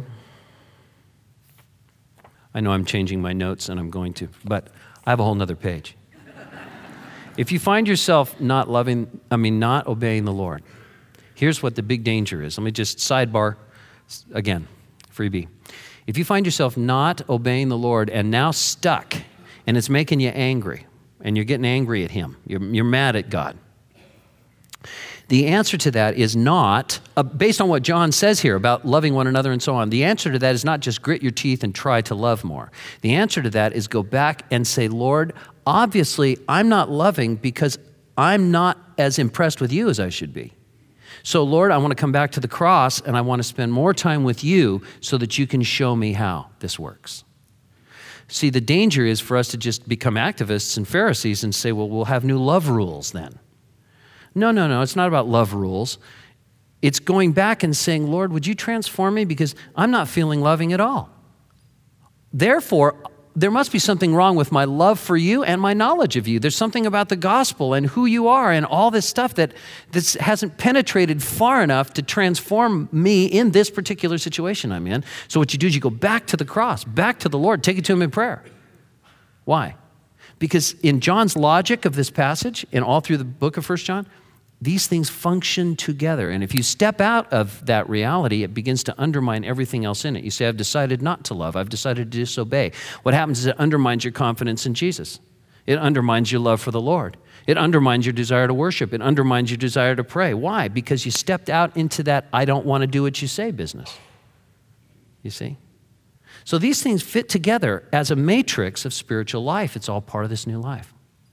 S1: I know I'm changing my notes and I'm going to, but I have a whole nother page. If you find yourself not loving, I mean, not obeying the Lord, here's what the big danger is. Let me just sidebar again, freebie. If you find yourself not obeying the Lord and now stuck, and it's making you angry, and you're getting angry at him, you're, you're mad at God, the answer to that is not, uh, based on what John says here about loving one another and so on, the answer to that is not just grit your teeth and try to love more. The answer to that is go back and say, Lord, obviously I'm not loving because I'm not as impressed with you as I should be. So, Lord, I want to come back to the cross and I want to spend more time with you so that you can show me how this works. See, the danger is for us to just become activists and Pharisees and say, well, we'll have new love rules then. No, no, no, it's not about love rules. It's going back and saying, Lord, would you transform me because I'm not feeling loving at all. Therefore, there must be something wrong with my love for you and my knowledge of you. There's something about the gospel and who you are and all this stuff that this hasn't penetrated far enough to transform me in this particular situation I'm in. So what you do is you go back to the cross, back to the Lord, take it to him in prayer. Why? Because in John's logic of this passage, and all through the book of First John, these things function together. And if you step out of that reality, it begins to undermine everything else in it. You say, I've decided not to love. I've decided to disobey. What happens is it undermines your confidence in Jesus. It undermines your love for the Lord. It undermines your desire to worship. It undermines your desire to pray. Why? Because you stepped out into that I don't want to do what you say business. You see? So these things fit together as a matrix of spiritual life. It's all part of this new life.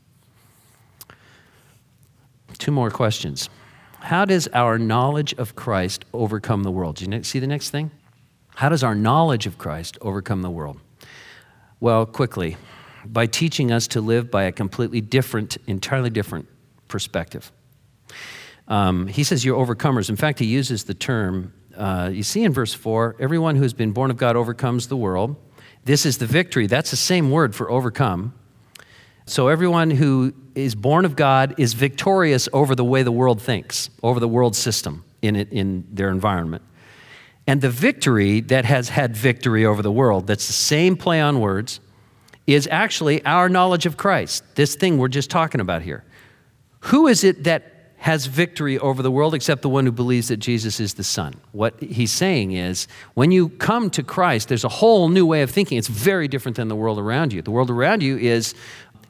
S1: Two more questions. How does our knowledge of Christ overcome the world? Do you see the next thing? How does our knowledge of Christ overcome the world? Well, quickly, by teaching us to live by a completely different, entirely different perspective. Um, he says you're overcomers. In fact, he uses the term, uh, you see in verse four, everyone who has been born of God overcomes the world. This is the victory. That's the same word for overcome. So everyone who is born of God is victorious over the way the world thinks, over the world system in it, in their environment. And the victory that has had victory over the world, that's the same play on words, is actually our knowledge of Christ, this thing we're just talking about here. Who is it that has victory over the world except the one who believes that Jesus is the Son? What he's saying is, when you come to Christ, there's a whole new way of thinking. It's very different than the world around you. The world around you is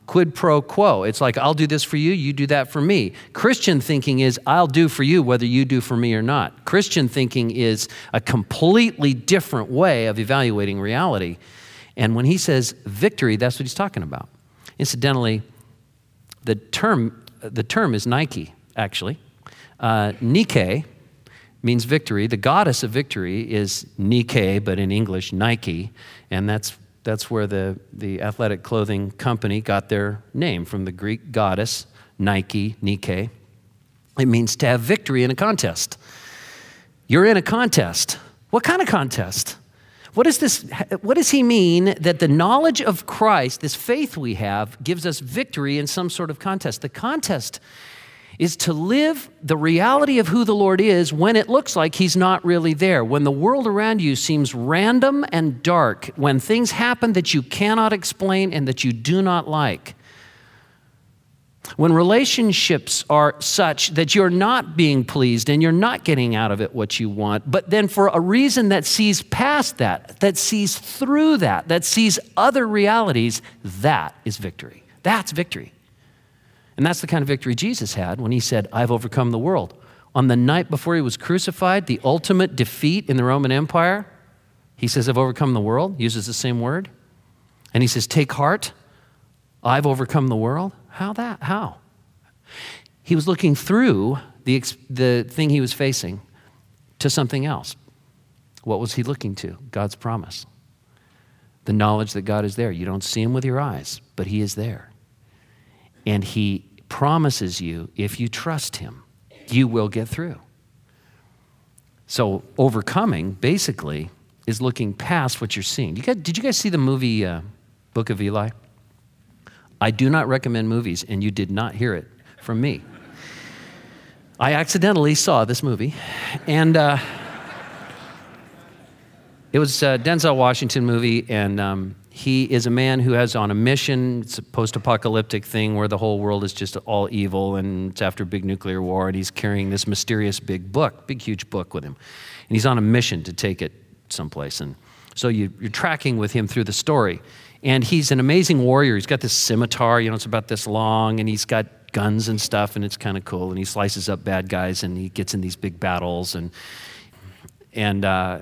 S1: quid pro quo. It's like, I'll do this for you, you do that for me. Christian thinking is, I'll do for you whether you do for me or not. Christian thinking is a completely different way of evaluating reality. And when he says victory, that's what he's talking about. Incidentally, the term, the term is Nike, actually. Uh, Nike means victory. The goddess of victory is Nike, but in English, Nike. And that's That's where the, the athletic clothing company got their name, from the Greek goddess, Nike, Nike. It means to have victory in a contest. You're in a contest. What kind of contest? What is this? What does he mean that the knowledge of Christ, this faith we have, gives us victory in some sort of contest? The contest is to live the reality of who the Lord is when it looks like he's not really there, when the world around you seems random and dark, when things happen that you cannot explain and that you do not like, when relationships are such that you're not being pleased and you're not getting out of it what you want, but then for a reason that sees past that, that sees through that, that sees other realities, that is victory. That's victory. And that's the kind of victory Jesus had when he said, I've overcome the world. On the night before he was crucified, the ultimate defeat in the Roman Empire, he says, I've overcome the world, uses the same word. And he says, take heart, I've overcome the world. How that? How? He was looking through the, the thing he was facing to something else. What was he looking to? God's promise. The knowledge that God is there. You don't see him with your eyes, but he is there. And he promises you, if you trust him, you will get through. So overcoming, basically, is looking past what you're seeing. You guys, did you guys see the movie uh, Book of Eli? I do not recommend movies, and you did not hear it from me. I accidentally saw this movie, and uh, it was a Denzel Washington movie, and um, he is a man who has on a mission. It's a post-apocalyptic thing where the whole world is just all evil, and it's after a big nuclear war, and he's carrying this mysterious big book, big, huge book with him. And he's on a mission to take it someplace. And so you, you're tracking with him through the story. And he's an amazing warrior. He's got this scimitar, you know, it's about this long, and he's got guns and stuff, and it's kind of cool. And he slices up bad guys, and he gets in these big battles. And, and uh,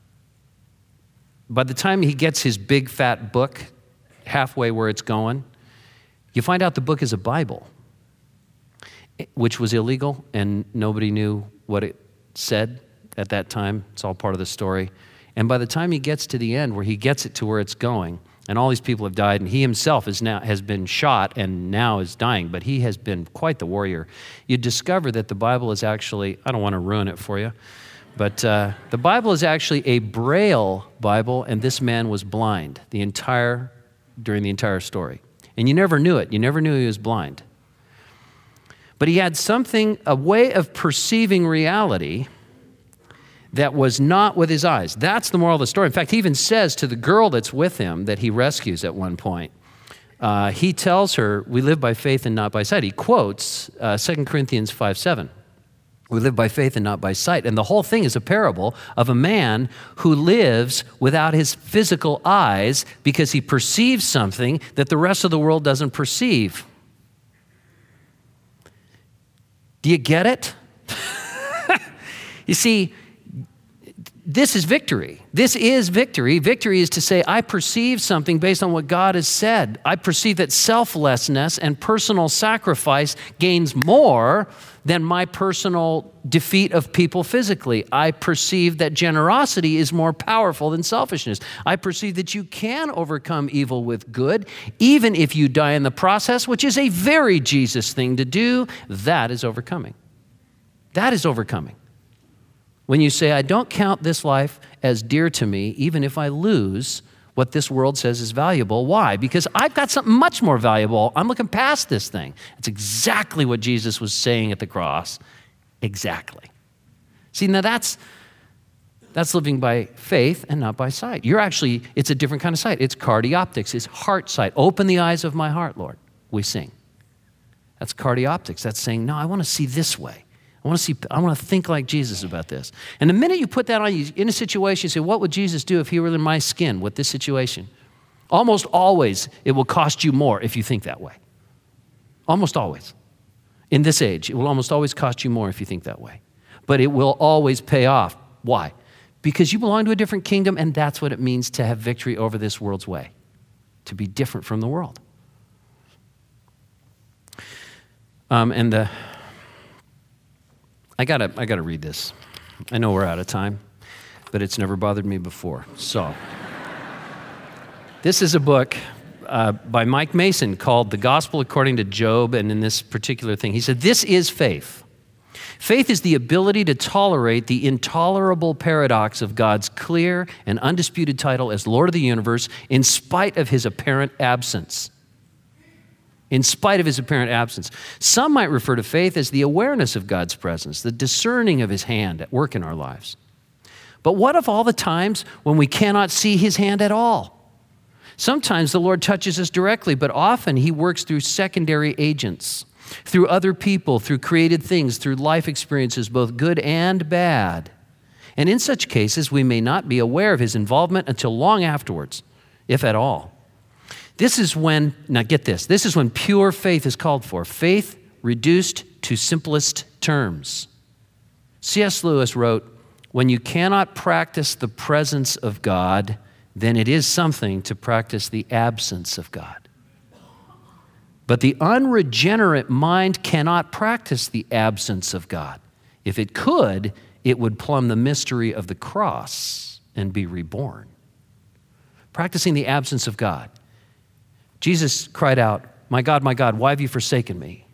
S1: by the time he gets his big, fat book halfway where it's going, you find out the book is a Bible, which was illegal, and nobody knew what it said at that time. It's all part of the story. And by the time he gets to the end, where he gets it to where it's going, and all these people have died, and he himself is now has been shot and now is dying, but he has been quite the warrior. You discover that the Bible is actually, I don't want to ruin it for you, but uh, the Bible is actually a Braille Bible, and this man was blind the entire, during the entire story. And you never knew it. You never knew he was blind. But he had something, a way of perceiving reality that was not with his eyes. That's the moral of the story. In fact, he even says to the girl that's with him that he rescues at one point, uh, he tells her, we live by faith and not by sight. He quotes uh, Second Corinthians five seven. We live by faith and not by sight. And the whole thing is a parable of a man who lives without his physical eyes because he perceives something that the rest of the world doesn't perceive. Do you get it? You see, this is victory. This is victory. Victory is to say, I perceive something based on what God has said. I perceive that selflessness and personal sacrifice gains more than my personal defeat of people physically. I perceive that generosity is more powerful than selfishness. I perceive that you can overcome evil with good, even if you die in the process, which is a very Jesus thing to do. That is overcoming. That is overcoming. When you say, I don't count this life as dear to me, even if I lose what this world says is valuable. Why? Because I've got something much more valuable. I'm looking past this thing. It's exactly what Jesus was saying at the cross. Exactly. See, now that's, that's living by faith and not by sight. You're actually, it's a different kind of sight. It's cardioptics. It's heart sight. Open the eyes of my heart, Lord. We sing. That's cardioptics. That's saying, no, I want to see this way. I want to see, I want to think like Jesus about this. And the minute you put that on, you in a situation, you say, what would Jesus do if he were in my skin with this situation? Almost always, it will cost you more if you think that way. Almost always. In this age, it will almost always cost you more if you think that way. But it will always pay off. Why? Because you belong to a different kingdom, and that's what it means to have victory over this world's way, to be different from the world. Um, and the, I gotta, I gotta read this. I know we're out of time, but it's never bothered me before. So, this is a book uh, by Mike Mason called The Gospel According to Job, and in this particular thing, he said, this is faith. Faith is the ability to tolerate the intolerable paradox of God's clear and undisputed title as Lord of the universe in spite of his apparent absence. In spite of his apparent absence. Some might refer to faith as the awareness of God's presence, the discerning of his hand at work in our lives. But what of all the times when we cannot see his hand at all? Sometimes the Lord touches us directly, but often he works through secondary agents, through other people, through created things, through life experiences, both good and bad. And in such cases, we may not be aware of his involvement until long afterwards, if at all. This is when, now get this, this is when pure faith is called for, faith reduced to simplest terms. C S Lewis wrote, when you cannot practice the presence of God, then it is something to practice the absence of God. But the unregenerate mind cannot practice the absence of God. If it could, it would plumb the mystery of the cross and be reborn. Practicing the absence of God. Jesus cried out, my God, my God, why have you forsaken me?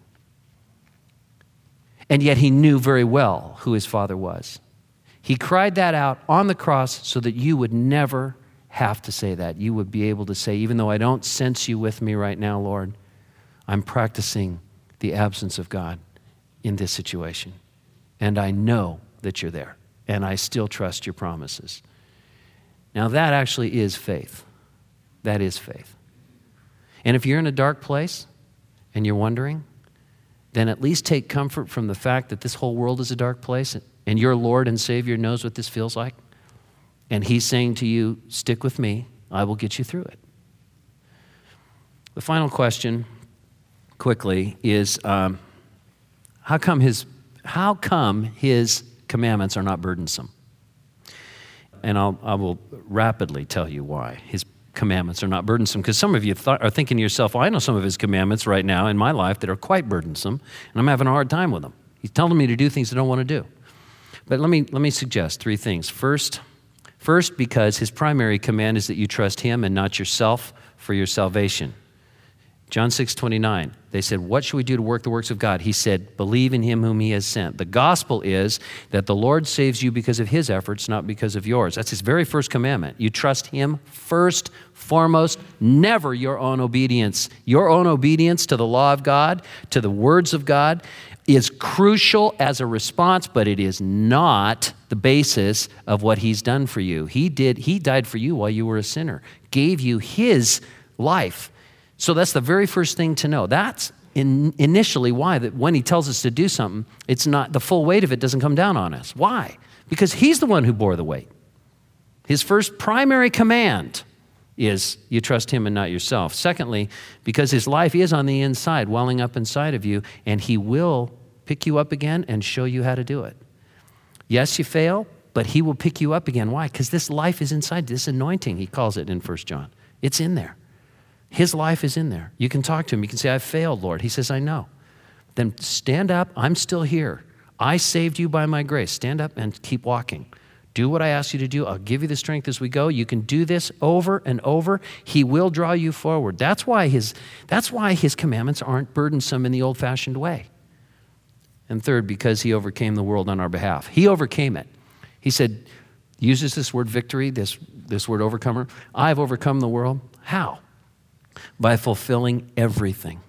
S1: And yet he knew very well who his Father was. He cried that out on the cross so that you would never have to say that. You would be able to say, even though I don't sense you with me right now, Lord, I'm practicing the absence of God in this situation. And I know that you're there. And I still trust your promises. Now that actually is faith. That is faith. And if you're in a dark place and you're wondering, then at least take comfort from the fact that this whole world is a dark place and your Lord and Savior knows what this feels like. And he's saying to you, stick with me, I will get you through it. The final question, quickly, is um, how come his how come his commandments are not burdensome? And I'll, I will rapidly tell you why his commandments are not burdensome. Because some of you th- are thinking to yourself, well, I know some of his commandments right now in my life that are quite burdensome, and I'm having a hard time with them. He's telling me to do things I don't want to do. But let me let me suggest three things. First, first, because his primary command is that you trust him and not yourself for your salvation. John six twenty-nine, they said, what should we do to work the works of God? He said, believe in him whom he has sent. The gospel is that the Lord saves you because of his efforts, not because of yours. That's his very first commandment. You trust him first, foremost, never your own obedience. Your own obedience to the law of God, to the words of God, is crucial as a response, but it is not the basis of what he's done for you. He did, he died for you while you were a sinner, gave you his life. So that's the very first thing to know. That's in initially why that when he tells us to do something, it's not the full weight of it doesn't come down on us. Why? Because he's the one who bore the weight. His first primary command is you trust him and not yourself. Secondly, because his life is on the inside, welling up inside of you, and he will pick you up again and show you how to do it. Yes, you fail, but he will pick you up again. Why? Because this life is inside, this anointing, he calls it in First John. It's in there. His life is in there. You can talk to him. You can say, I've failed, Lord. He says, I know. Then stand up. I'm still here. I saved you by my grace. Stand up and keep walking. Do what I ask you to do. I'll give you the strength as we go. You can do this over and over. He will draw you forward. That's why his, that's why his commandments aren't burdensome in the old-fashioned way. And third, because he overcame the world on our behalf. He overcame it. He said, uses this word victory, this, this word overcomer. I've overcome the world. How? By fulfilling everything.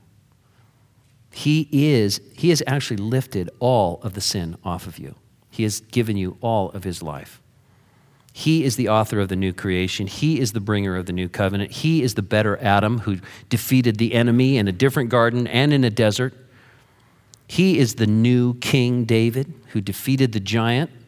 S1: He is, he has actually lifted all of the sin off of you. He has given you all of his life. He is the author of the new creation. He is the bringer of the new covenant. He is the better Adam who defeated the enemy in a different garden and in a desert. He is the new King David who defeated the giant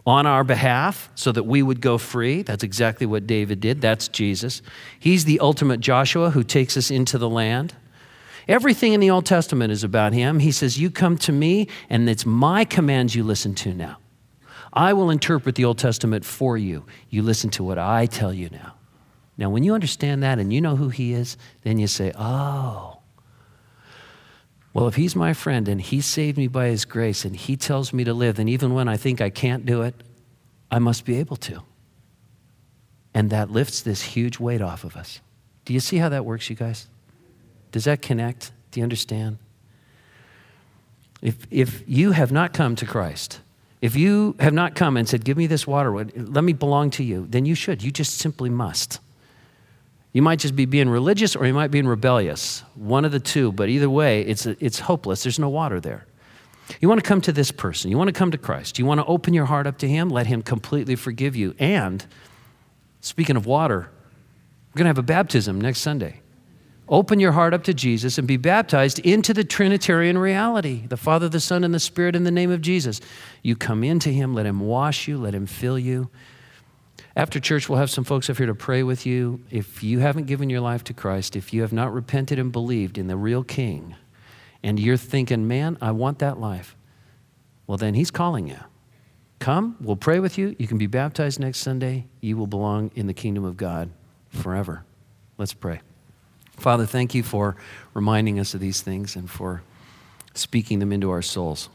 S1: on our behalf so that we would go free. That's exactly what David did. That's Jesus. He's the ultimate Joshua who takes us into the land. Everything in the Old Testament is about him. He says, you come to me, and it's my commands you listen to now. I will interpret the Old Testament for you. You listen to what I tell you now. Now, when you understand that and you know who he is, then you say, oh, well, if he's my friend and he saved me by his grace and he tells me to live, then even when I think I can't do it, I must be able to. And that lifts this huge weight off of us. Do you see how that works, you guys? Does that connect? Do you understand? If, if you have not come to Christ, if you have not come and said, give me this water, let me belong to you, then you should. You just simply must. You might just be being religious or you might be rebellious. One of the two, but either way, it's, it's hopeless. There's no water there. You want to come to this person. You want to come to Christ. You want to open your heart up to him, let him completely forgive you. And speaking of water, we're going to have a baptism next Sunday. Open your heart up to Jesus and be baptized into the Trinitarian reality, the Father, the Son, and the Spirit in the name of Jesus. You come into him, let him wash you, let him fill you. After church, we'll have some folks up here to pray with you. If you haven't given your life to Christ, if you have not repented and believed in the real King, and you're thinking, man, I want that life, well, then he's calling you. Come, we'll pray with you. You can be baptized next Sunday. You will belong in the kingdom of God forever. Let's pray. Father, thank you for reminding us of these things and for speaking them into our souls.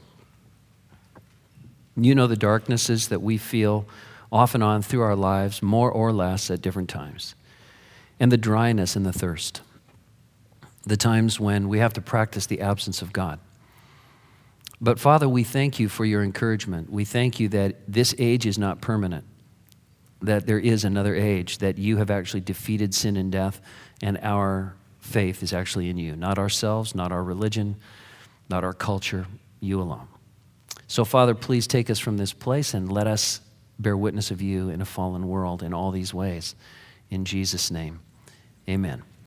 S1: You know the darknesses that we feel off and on through our lives, more or less at different times, and the dryness and the thirst, the times when we have to practice the absence of God. But Father, we thank you for your encouragement. We thank you that this age is not permanent, that there is another age, that you have actually defeated sin and death, and our faith is actually in you, not ourselves, not our religion, not our culture, you alone. So Father, please take us from this place and let us bear witness of you in a fallen world in all these ways. In Jesus' name, amen.